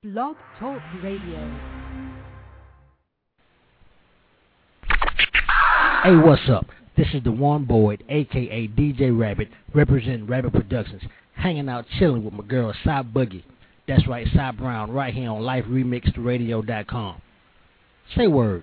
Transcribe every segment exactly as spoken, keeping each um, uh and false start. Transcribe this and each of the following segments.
Blog Talk Radio. Hey, what's up? This is the One Boyd, aka D J Rabbit, representing Rabbit Productions, hanging out chilling with my girl Cy Boogie. That's right, Cy Brown, right here on life remixed radio dot com. Say word.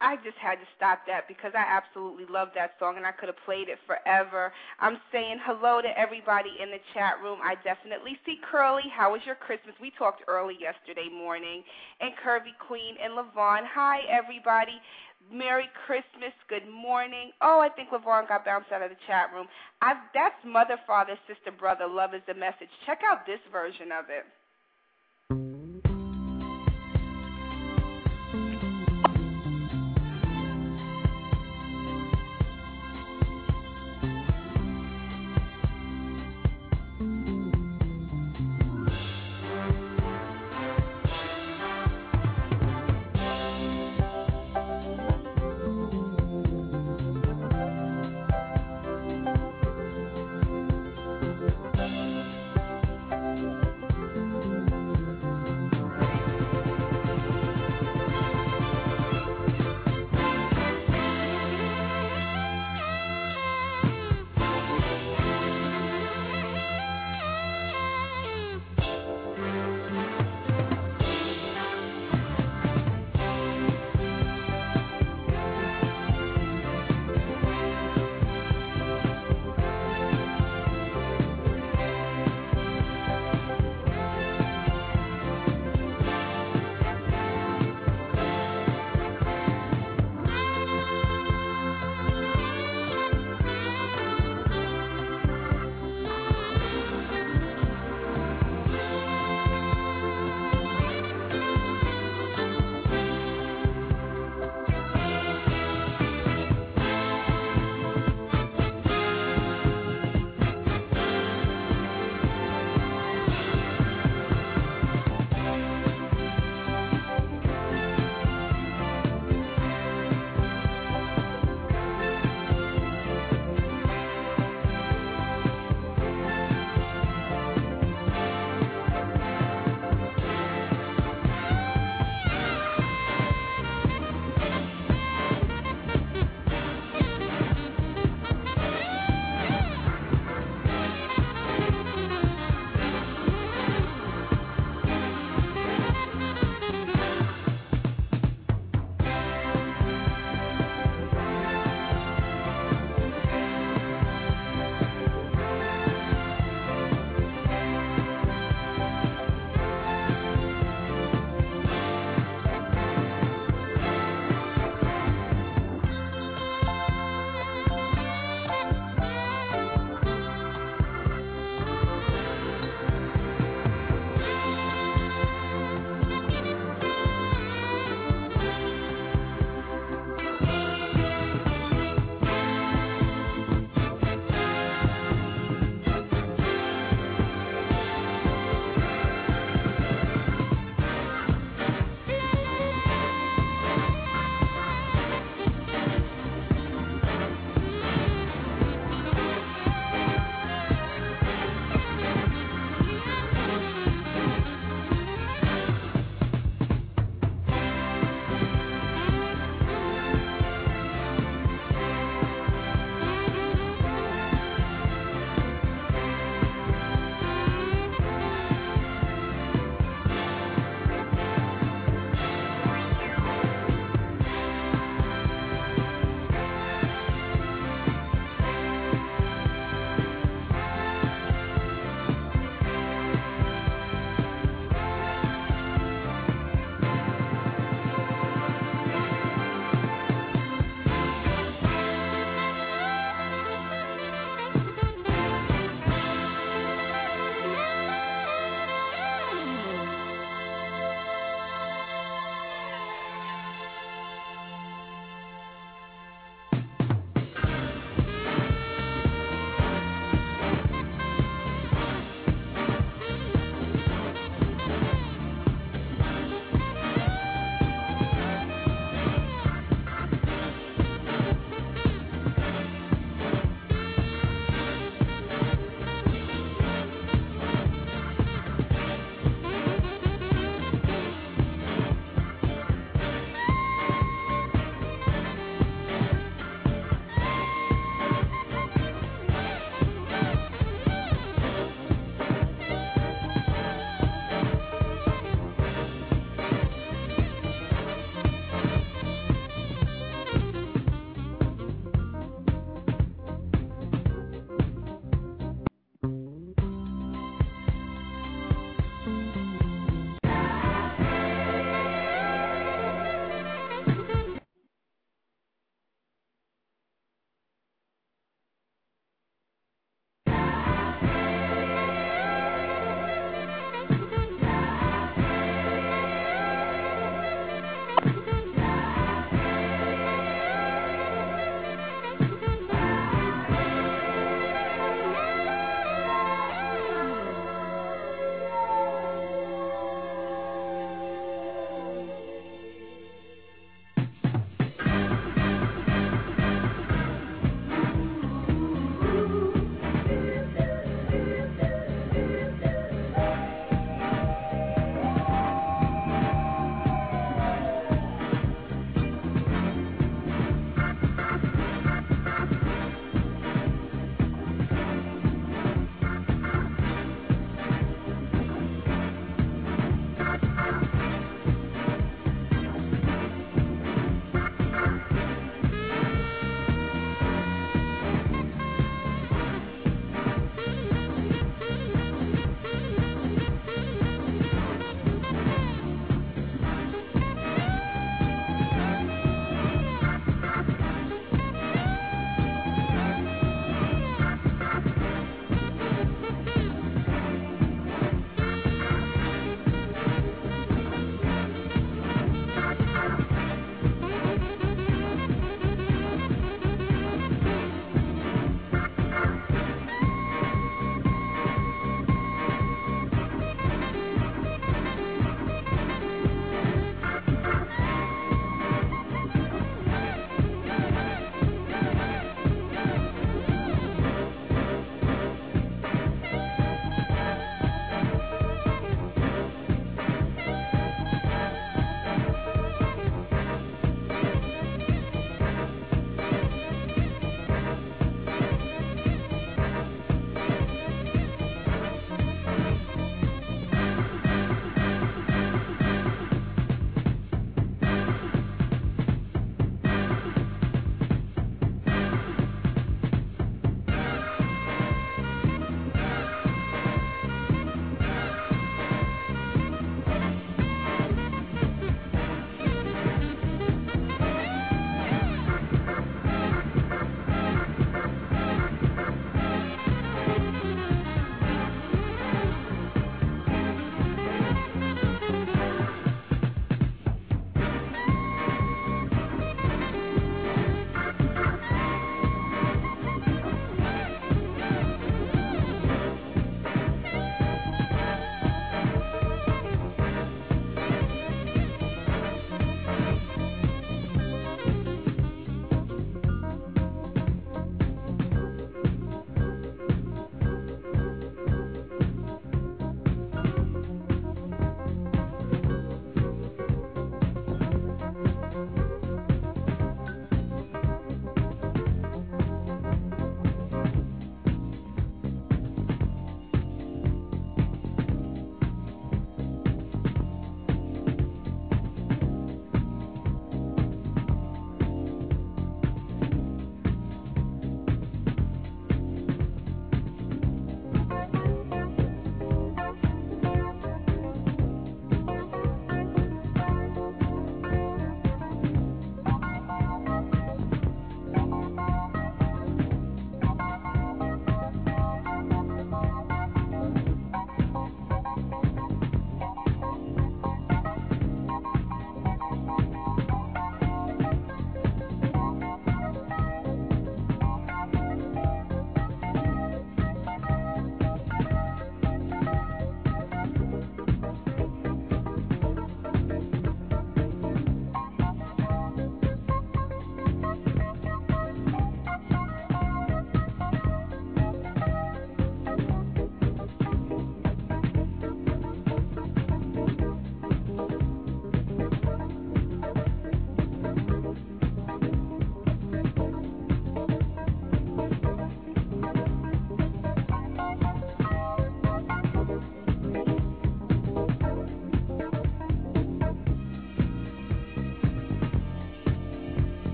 I just had to stop that because I absolutely love that song, and I could have played it forever. I'm saying hello to everybody in the chat room. I definitely see Curly. How was your Christmas? We talked early yesterday morning. And Curvy Queen and LaVon. Hi, everybody. Merry Christmas. Good morning. Oh, I think LaVon got bounced out of the chat room. I've, that's Mother, Father, Sister, Brother. Love is the message. Check out this version of it.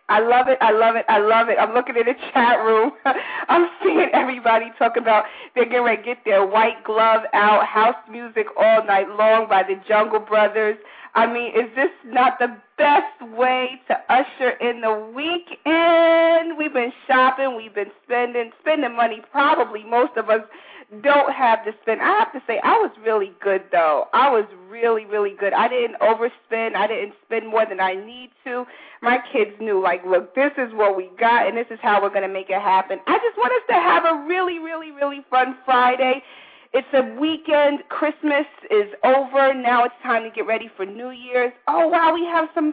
I love it. I love it. I love it. I'm looking in the chat room. I'm seeing everybody talking about they're getting ready to get their white glove out, house music all night long by the Jungle Brothers. I mean, is this not the best way to usher in the weekend? We've been shopping. We've been spending, spending money. Probably most of us don't have to spend. I have to say, I was really good, though. I was really, really good. I didn't overspend. I didn't spend more than I need to. My kids knew, like, look, this is what we got, and this is how we're going to make it happen. I just want us to have a really, really, really fun Friday. It's a weekend. Christmas is over. Now it's time to get ready for New Year's. Oh, wow, we have some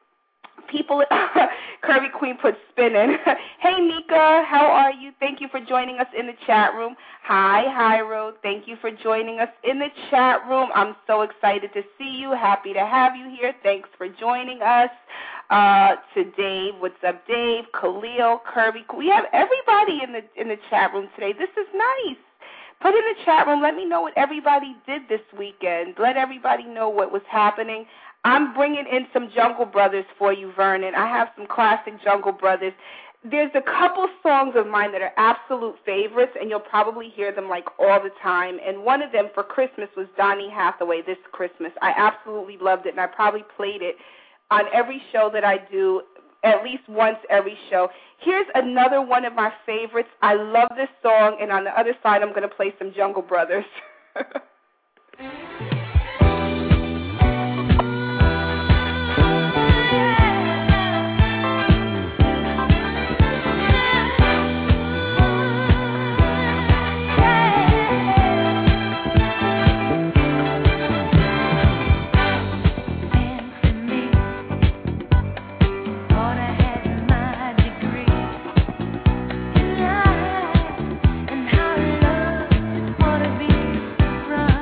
people. Kirby Queen put spinning. Hey, Mika, how are you? Thank you for joining us in the chat room. Hi, Hyro. Thank you for joining us in the chat room. I'm so excited to see you. Happy to have you here. Thanks for joining us. Uh, to Dave. What's up, Dave? Khalil, Kirby. We have everybody in the in the chat room today. This is nice. Put in the chat room. Let me know what everybody did this weekend. Let everybody know what was happening. I'm bringing in some Jungle Brothers for you, Vernon. I have some classic Jungle Brothers. There's a couple songs of mine that are absolute favorites, and you'll probably hear them, like, all the time. And one of them for Christmas was Donny Hathaway this Christmas. I absolutely loved it, and I probably played it on every show that I do, at least once every show. Here's another one of my favorites. I love this song, and on the other side, I'm going to play some Jungle Brothers. Right.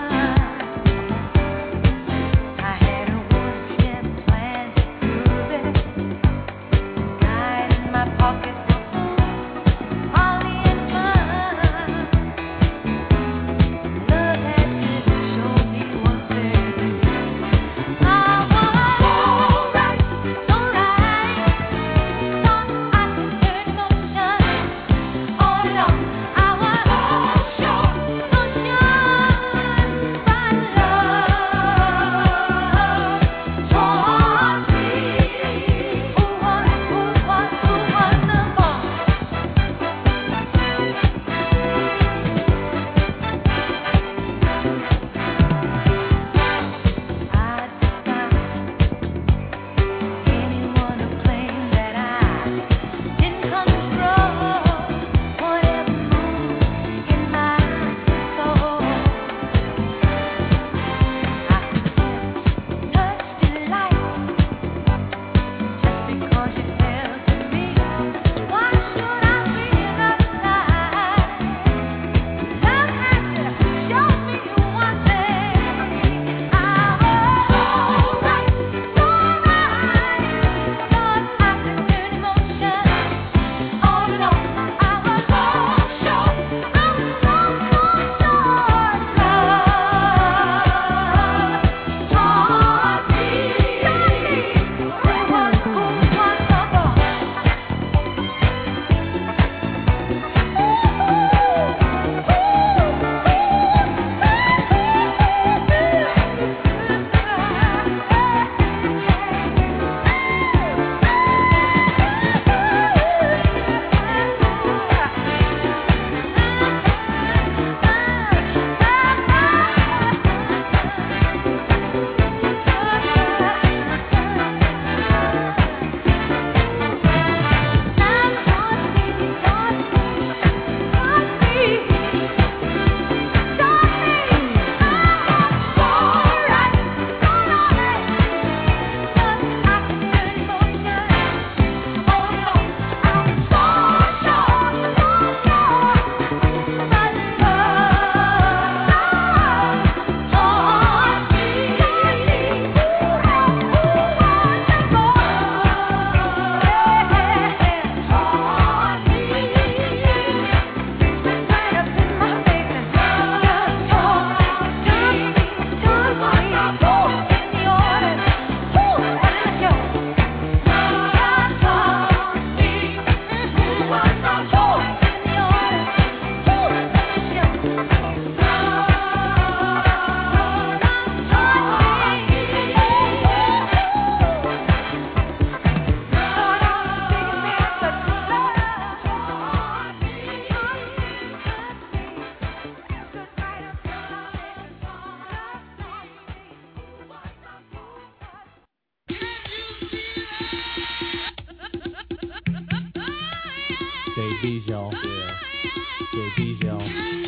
J B's, y'all. Yeah. J B's, y'all.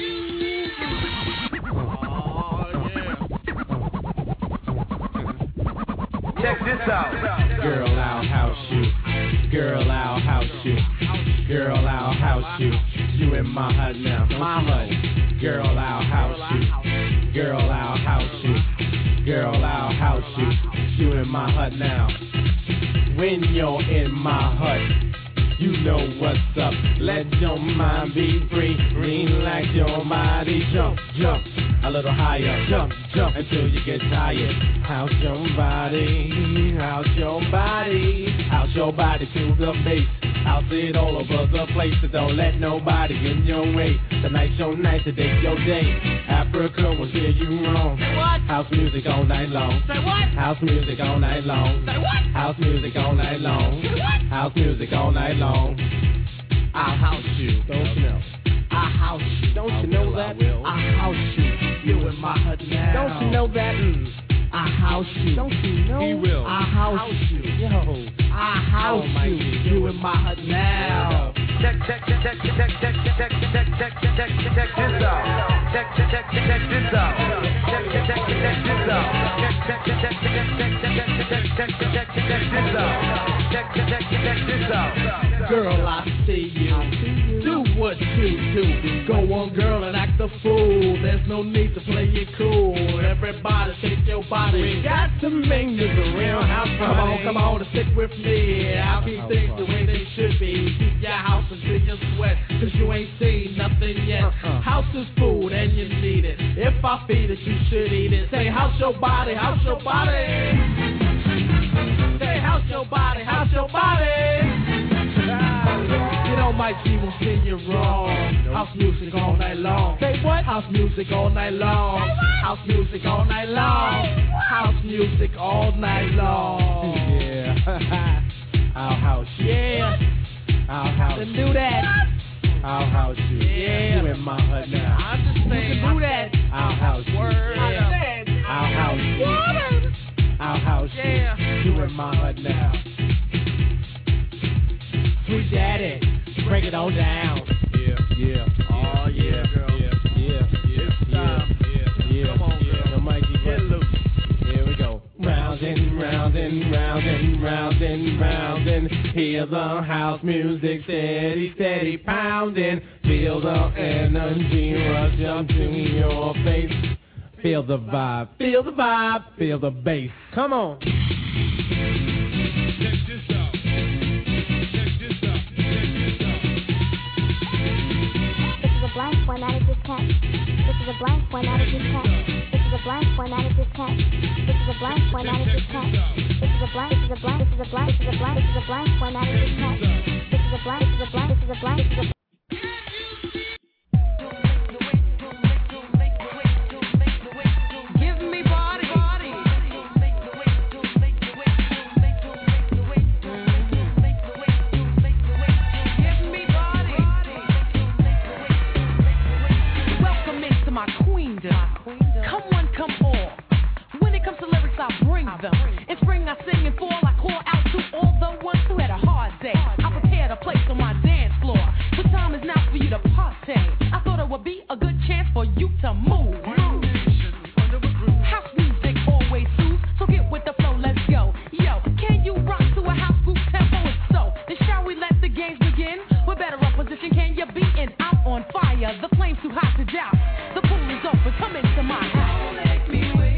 Check this out. Girl, I'll house you. Girl, I'll house you. Girl, I'll house you. You in my hut now. My hut. Girl, I'll house you. Girl, I'll house you. Girl, I'll house you. You in my hut now. When you're in my hut, you know what's up. Let your mind be free. Relax your body. Jump, jump a little higher. Jump, jump until you get tired. House your body. House your body. House your body to the base. I'll see it all over the place, so don't let nobody in your way. Tonight's your night, today's your day. Africa will hear you wrong. Say what? House music all night long. Say what? House music all night long. Say what? House music all night long. Say what? House music all night long. I'll house you. Don't you know? I'll house you. Don't you know that? I'll house you. You in my hut now. Don't you know that? Mm. I house you. Don't you know? He will. I house, house you. Yo. I house oh, you. You in my hut now. Check, check, check, check, check, check, check, check, check, check, check, check this out. Check, check, check, check this out. Check, check, check, check this out. Check, check, check, check, check, check, check, check, check, check, check this out. Check, check, check, check this out. Girl, I see you. Do what you do. Go on, girl, and act a fool. There's no need to play it cool. Everybody shake your body. We got to make this a real house party. Come on, come on, and stick with me. I'll keep things the way they should be. Keep your house until you sweat, cause you ain't seen nothing yet. House is food and you need it. If I feed it, you should eat it. Say, house your body, house your body. Say, house your body, house your body. You know my G will sing you wrong. House music all night long. Say what? House music all night long. House music all night long. House music all night long. Yeah. I'll house you. Yeah. I'll house you. Then do that. I'll house you. Yeah. You in my hut now. I'm just saying. You can do that. I'll house you. Word. Yeah. I'll house you. I'll house you. Yeah. You in my hut now. Sweet daddy, break it on down. Yeah, yeah, oh yeah, girl. Yeah, yeah, yeah, yeah, yeah, yeah. Come on, girl. The Mikey, get loose. Here we go. Round and round and round and round and round and hear the house music steady, steady pounding. Feel the energy rush up to your face. Feel the vibe, feel the vibe, feel the bass. Come on. Blank formatted this text. This is a blank formatted this text. This is a blank formatted this text. This is a blank formatted this text. This is a blank. This is a blank. This is a blank. This is a blank. This is a blank formatted this text. This is a blank. This is a blank. This is a blank. This is a blank. In spring I sing and fall, I call out to all the ones who had a hard day. I prepared a place on my dance floor. The time is now for you to party. I thought it would be a good chance for you to move. House music always soothes, so get with the flow, let's go. Yo, can you rock to a house group tempo? It's so. Then shall we let the games begin? With better opposition, can you beat? And I'm on fire, the flame's too hot to doubt. The pool is open, come into my house. Make me wait.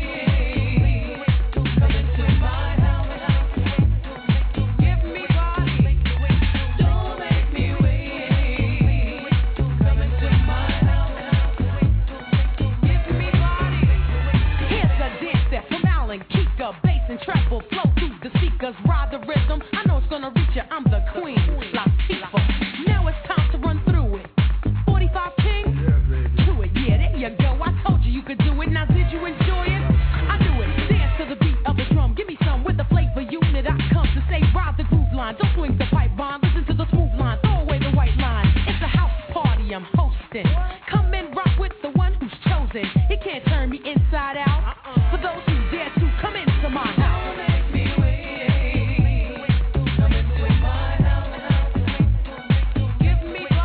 Treble flow through the speakers, ride the rhythm. I know it's gonna reach you. I'm the queen, Latifah. Now it's time to run through it. forty-five King, do it. Yeah, there you go. I told you you could do it. Now did you enjoy it? I do it. Dance to the beat of the drum. Give me some with the flavor unit. I come to say ride the groove line. Don't swing the pipe bomb. Listen to the smooth line. Throw away the white line. It's a house party I'm hosting. Come and rock with the one who's chosen. He can't turn me inside out. For those who dare to come into my house. Give me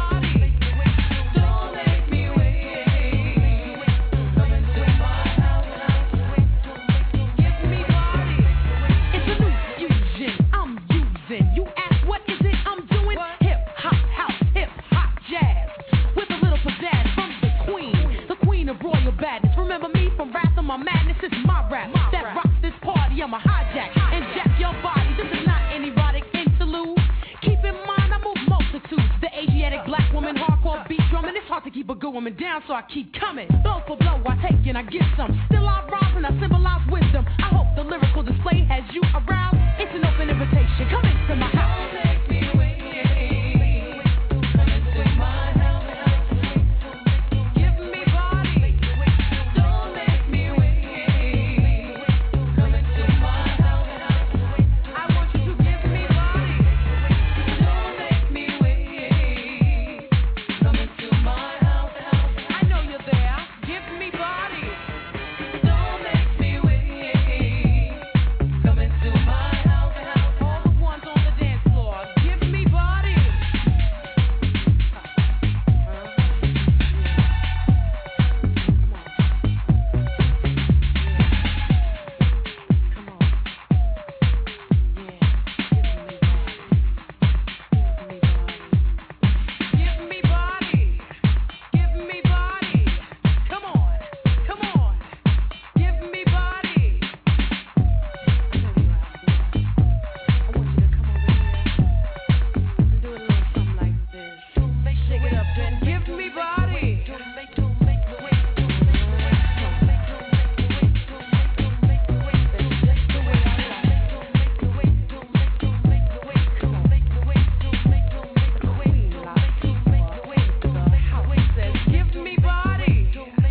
keep a good woman down, so I keep coming. Blow for blow, I take and I get some. Still I rise and I symbolize wisdom. I hope the lyrical display has you around. It's an open invitation. Come into my house. Don't make me wait. Come into my house. Give me body. Don't make me wait. Come into my house. I want you to give me body. Don't make me wait. Come into my house. I know you're there. Give me body. Don't make me wait. Come into my house. All the ones on the dance floor. Give me body. Come on. Give me body. Give me body. Come on. Come on. Give me body. I want you to come over here and do a little something like this. Shake it up, then. Give me body. Give me body.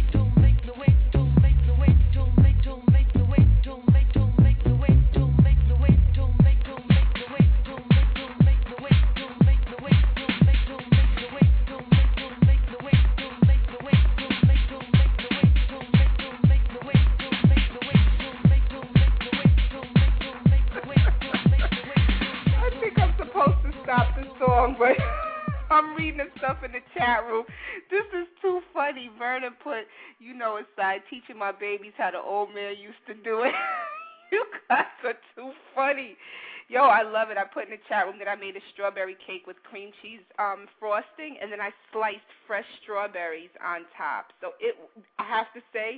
I think I'm supposed to stop the song, but I'm reading the stuff in the chat room. This is too funny. Verna put, you know, aside teaching my babies how the old man used to do it. You guys are too funny. Yo, I love it. I put in the chat room that I made a strawberry cake with cream cheese um, frosting, and then I sliced fresh strawberries on top. So it, I have to say,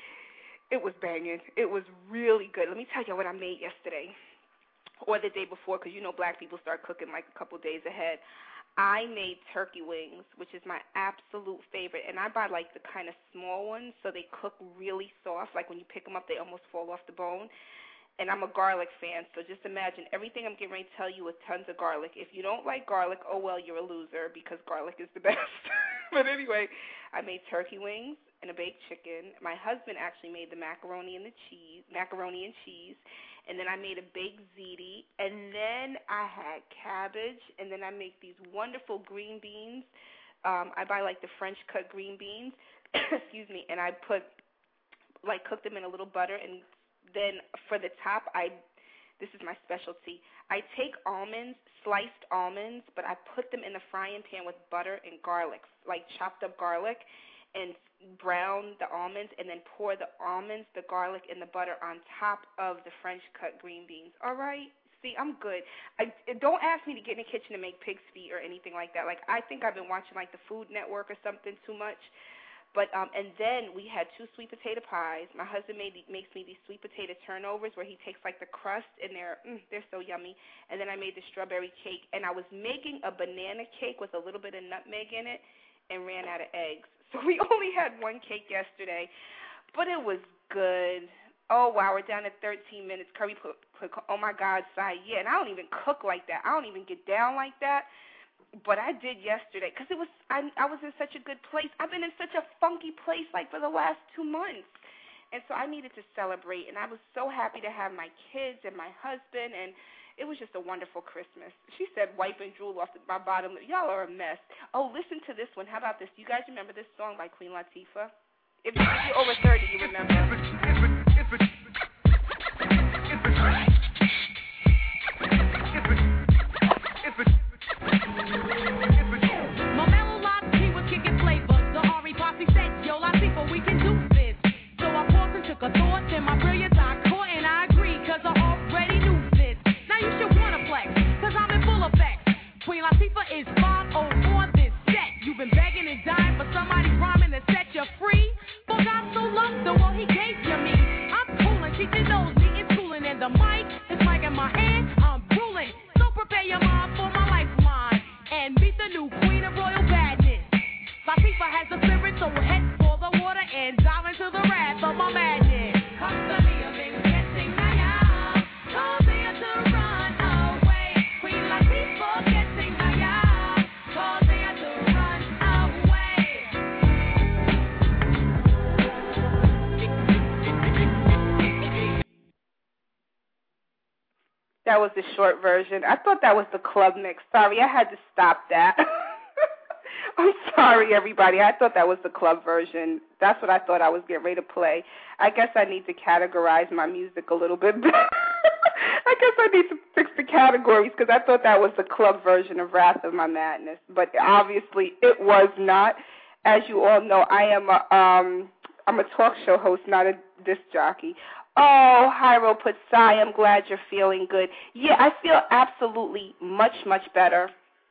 it was banging. It was really good. Let me tell you what I made yesterday or the day before, because you know black people start cooking like a couple days ahead. I made turkey wings, which is my absolute favorite, and I buy like the kind of small ones so they cook really soft. Like when you pick them up, they almost fall off the bone. And I'm a garlic fan, so just imagine everything I'm getting ready to tell you with tons of garlic. If you don't like garlic, oh well, you're a loser because garlic is the best. But anyway, I made turkey wings and a baked chicken. My husband actually made the macaroni and the cheese, macaroni and cheese. And then I made a baked ziti, and then I had cabbage, and then I make these wonderful green beans. Um, I buy like the French cut green beans, excuse me, and I put like cook them in a little butter, and then for the top, I this is my specialty. I take almonds, sliced almonds, but I put them in the frying pan with butter and garlic, like chopped up garlic, and brown the almonds, and then pour the almonds, the garlic, and the butter on top of the French cut green beans. All right? See, I'm good. I, don't ask me to get in the kitchen and make pig's feet or anything like that. Like, I think I've been watching, like, the Food Network or something too much. But um, and then we had two sweet potato pies. My husband made makes me these sweet potato turnovers where he takes, like, the crust, and they're, mm, they're so yummy. And then I made the strawberry cake. And I was making a banana cake with a little bit of nutmeg in it and ran out of eggs. So we only had one cake yesterday, but it was good. Oh, wow, we're down to thirteen minutes. Curry put, put oh, my God, Si, yeah, and I don't even cook like that. I don't even get down like that, but I did yesterday because it was I, I was in such a good place. I've been in such a funky place, like, for the last two months, and so I needed to celebrate, and I was so happy to have my kids and my husband, and it was just a wonderful Christmas. She said, wiping drool off my bottom lip. Y'all are a mess. Oh, listen to this one. How about this? You guys remember this song by Queen Latifah? If, if you're over thirty, you remember. My mellow Lati was kicking flavor. The Ari posse said, yo, Latifah, we can do this. So I paused and took a thought, and my brilliance I caught, and I agreed, because I already knew this. Now you should wanna flex, cause I'm in full effect. Queen Latifah is five oh four this set. You've been begging and dying for somebody rhyming to set you free. But God so loved the world he gave you me. that was the short version. I thought that was the club mix. Sorry, I had to stop that. I'm sorry, everybody. I thought that was the club version. That's what I thought I was getting ready to play. I guess I need to categorize my music a little bit better. I guess I need to fix the categories because I thought that was the club version of Wrath of My Madness. But obviously it was not. As you all know, I am a, um, I'm a talk show host, not a disc jockey. Oh, Hyro puts sigh, I'm glad you're feeling good. Yeah, I feel absolutely much, much better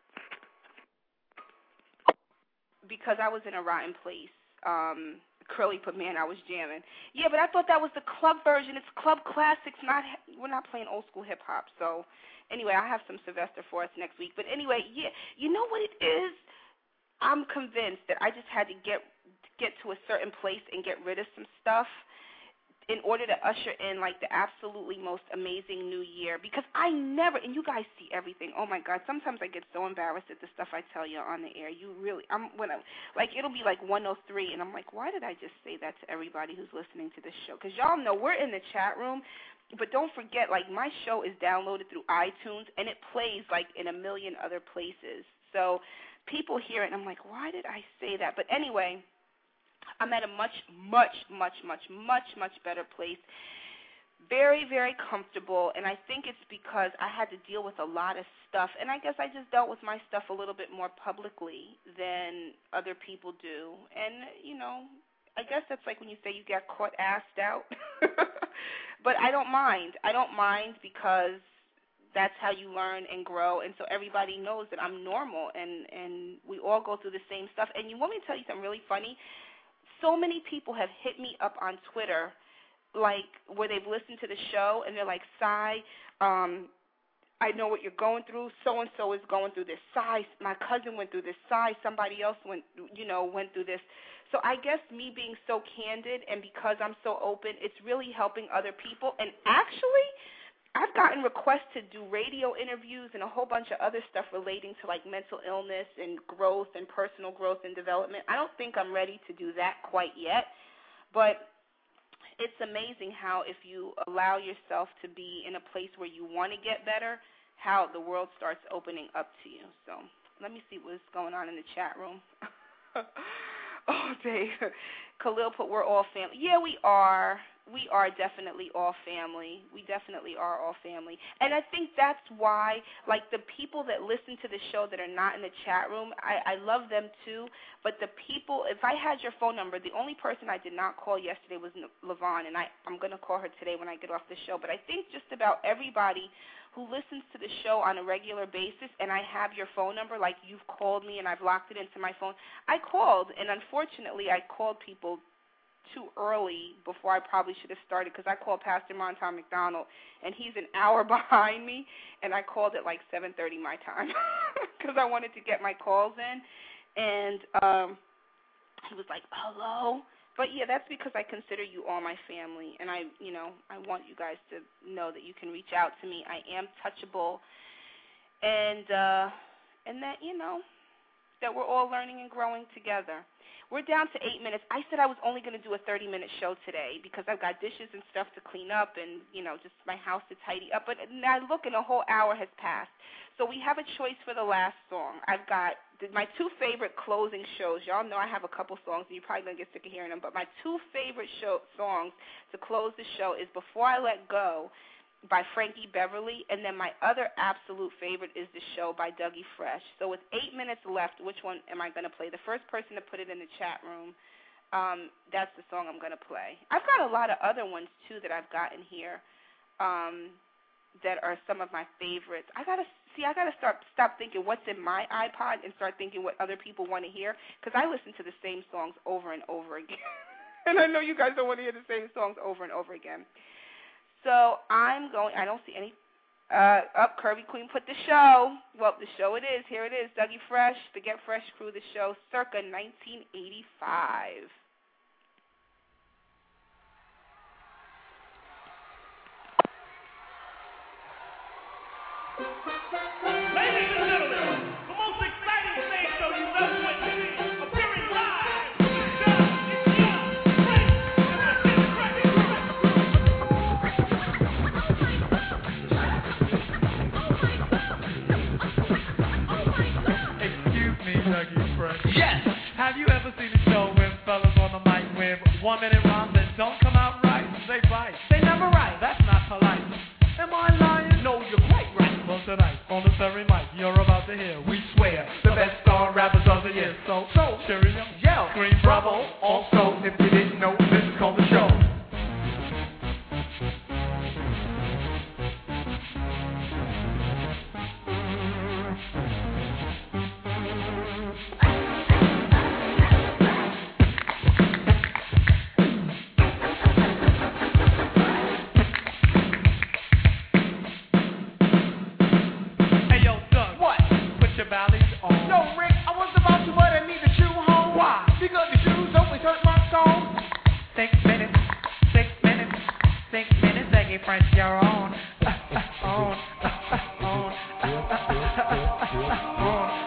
because I was in a rotten place. Um, Curly put, man, I was jamming. Yeah, but I thought that was the club version. It's club classics. Not We're not playing old school hip-hop. So anyway, I have some Sylvester for us next week. But anyway, yeah, you know what it is? I'm convinced that I just had to get get to a certain place and get rid of some stuff in order to usher in, like, the absolutely most amazing new year. Because I never, and you guys see everything. Oh, my God, sometimes I get so embarrassed at the stuff I tell you on the air. You really, I'm, when I, like, it'll be like one oh three, and I'm like, why did I just say that to everybody who's listening to this show? Because y'all know we're in the chat room, but don't forget, like, my show is downloaded through iTunes, and it plays, like, in a million other places. So people hear it, and I'm like, why did I say that? But anyway, I'm at a much, much, much, much, much, much better place. Very, very comfortable, and I think it's because I had to deal with a lot of stuff, and I guess I just dealt with my stuff a little bit more publicly than other people do. And, you know, I guess that's like when you say you get caught assed out. But I don't mind. I don't mind because that's how you learn and grow, and so everybody knows that I'm normal, and, and we all go through the same stuff. And you want me to tell you something really funny? So many people have hit me up on Twitter, like, where they've listened to the show, and they're like, Sai, um, I know what you're going through. So-and-so is going through this. Sai, my cousin went through this. Sai, somebody else went, you know, went through this. So I guess me being so candid and because I'm so open, it's really helping other people. And actually, I've gotten requests to do radio interviews and a whole bunch of other stuff relating to, like, mental illness and growth and personal growth and development. I don't think I'm ready to do that quite yet, but it's amazing how if you allow yourself to be in a place where you want to get better, how the world starts opening up to you. So let me see what's going on in the chat room. Oh, Dave. Khalil put, we're all family. Yeah, we are. We are definitely all family. We definitely are all family. And I think that's why, like, the people that listen to the show that are not in the chat room, I, I love them too. But the people, if I had your phone number, the only person I did not call yesterday was LaVon, and I, I'm going to call her today when I get off the show. But I think just about everybody who listens to the show on a regular basis, and I have your phone number, like you've called me and I've locked it into my phone. I called, and unfortunately I called people too early before I probably should have started because I called Pastor Monton McDonald, and he's an hour behind me, and I called at like seven thirty my time because I wanted to get my calls in, and um, he was like, hello? But, yeah, that's because I consider you all my family, and I, you know, I want you guys to know that you can reach out to me. I am touchable, and, uh, and that, you know, that we're all learning and growing together. We're down to eight minutes. I said I was only going to do a thirty-minute show today because I've got dishes and stuff to clean up and, you know, just my house to tidy up. But now look, and a whole hour has passed. So we have a choice for the last song. I've got my two favorite closing shows. Y'all know I have a couple songs, and you're probably going to get sick of hearing them. But my two favorite show, songs to close the show is Before I Let Go by Frankie Beverly, and then my other absolute favorite is The Show by Dougie Fresh. So with eight minutes left, which one am I going to play? The first person to put it in the chat room, um, that's the song I'm going to play. I've got a lot of other ones, too, that I've gotten here um, that are some of my favorites. I got to see, I got to start stop thinking what's in my iPod and start thinking what other people want to hear, because I listen to the same songs over and over again. And I know you guys don't want to hear the same songs over and over again. So I'm going, I don't see any, uh, up, Kirby Queen put the show. Well, the show it is. Here it is. Dougie Fresh, the Get Fresh Crew, the show, circa nineteen eighty-five. Ladies and gentlemen, the most exciting stage show you've ever witnessed, appearing live, it's young, it's Fresh, and the Get Fresh Crew. Yes. Have you ever seen a show with fellas on the mic with one minute rhymes that don't come out right? They bite. They never write. That's not polite. Am I lying? No, you're quite right. Well, tonight on the very mic, you're about to hear. We swear the best star rappers of the year. So, so, cheerio, yell, scream, bravo. Also, if you didn't know, this is called the show. French your own, uh, uh, own, uh, uh, own, uh, uh, uh,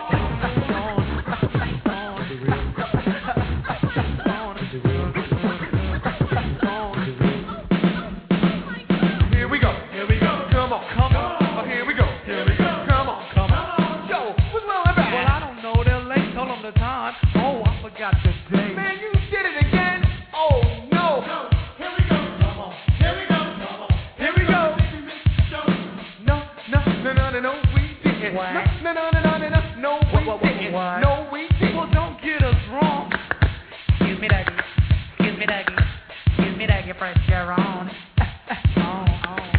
own. Here we go, here we go, come on, come on, here we go, here we go, come on, come on. Yo, what's wrong with that? Well, I don't know, they're late, told them the time. Oh, I forgot the date. Man, you did it again? Oh, no. No. No, no, we didn't. No, no, no, no, no, no, no, we what, didn't. What? No, we didn't. Well, don't get us wrong. Excuse me, Dougie. Excuse me, Dougie. Excuse me, Dougie, press your own. on, on, on.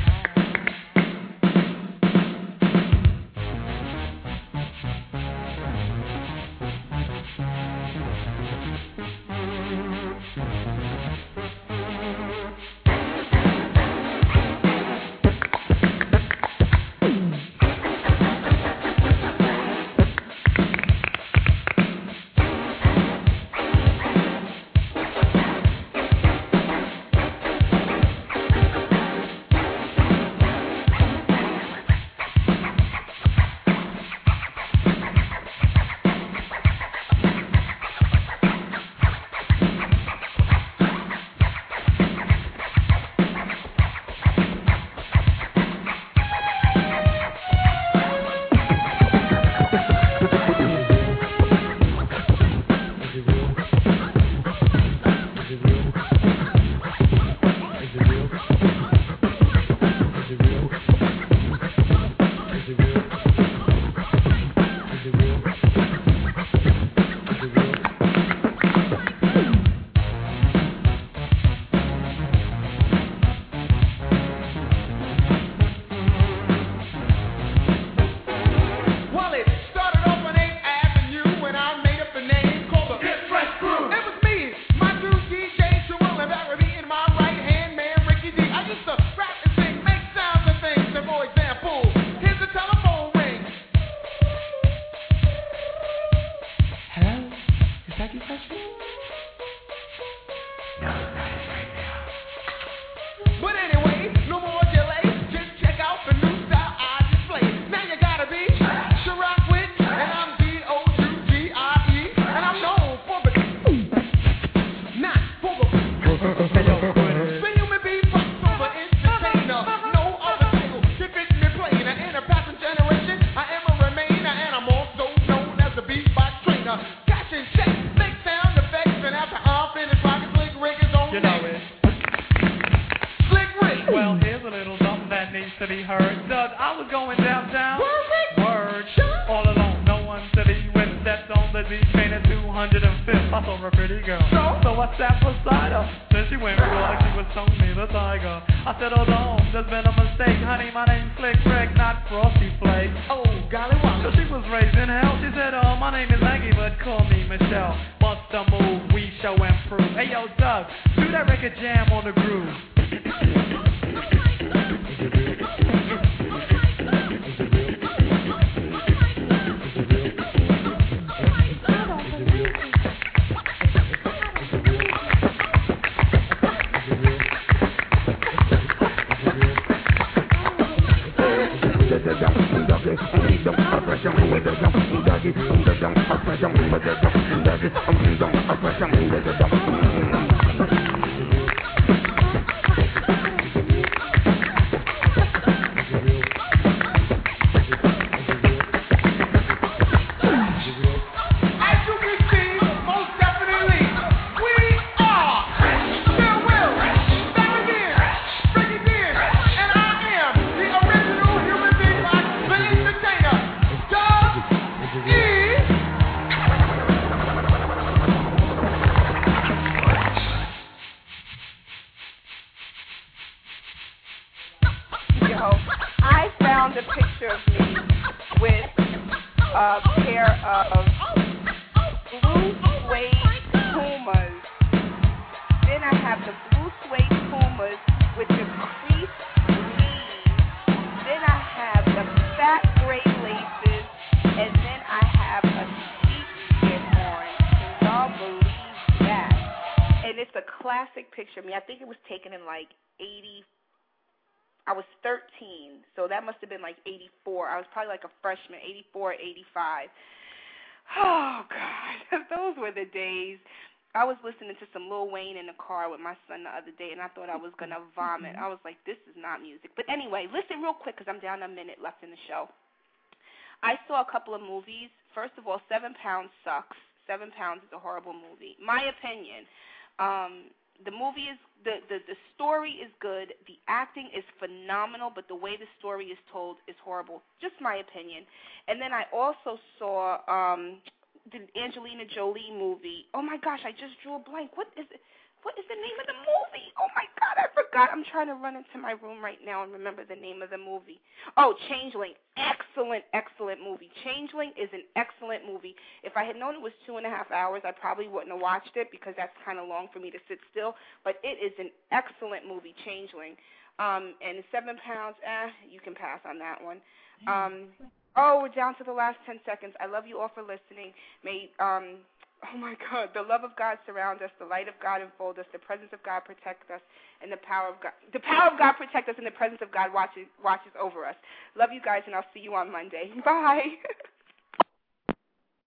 As you can see, a pair of blue suede Pumas. Then I have the blue suede Pumas with the creased sleeves. Then I have the fat gray laces, and then I have a sheepskin on. Can y'all believe that? And it's a classic picture of me. I think it was taken in like eighty. I was thirteen, so that must have been like eighty-four. I was probably like a freshman, eighty-four, eighty-five. Oh, God, those were the days. I was listening to some Lil Wayne in the car with my son the other day, and I thought I was going to vomit. I was like, this is not music. But anyway, listen real quick because I'm down a minute left in the show. I saw a couple of movies. First of all, Seven Pounds sucks. Seven Pounds is a horrible movie. My opinion. Um, the movie is, the, the, the story is good. The acting is phenomenal, but the way the story is told is horrible. Just my opinion. And then I also saw um, the Angelina Jolie movie. Oh, my gosh, I just drew a blank. What is it? What is the name of the movie? Oh, my God, I forgot. I'm trying to run into my room right now and remember the name of the movie. Oh, Changeling. Excellent, excellent movie. Changeling is an excellent movie. If I had known it was two and a half hours, I probably wouldn't have watched it because that's kind of long for me to sit still. But it is an excellent movie, Changeling. Um, and Seven Pounds, eh, you can pass on that one. Um, oh, we're down to the last ten seconds. I love you all for listening. May... Um, Oh, my God, the love of God surround us, the light of God enfold us, the presence of God protect us, and the power of God, the power of God protect us, and the presence of God watches, watches over us. Love you guys, and I'll see you on Monday. Bye.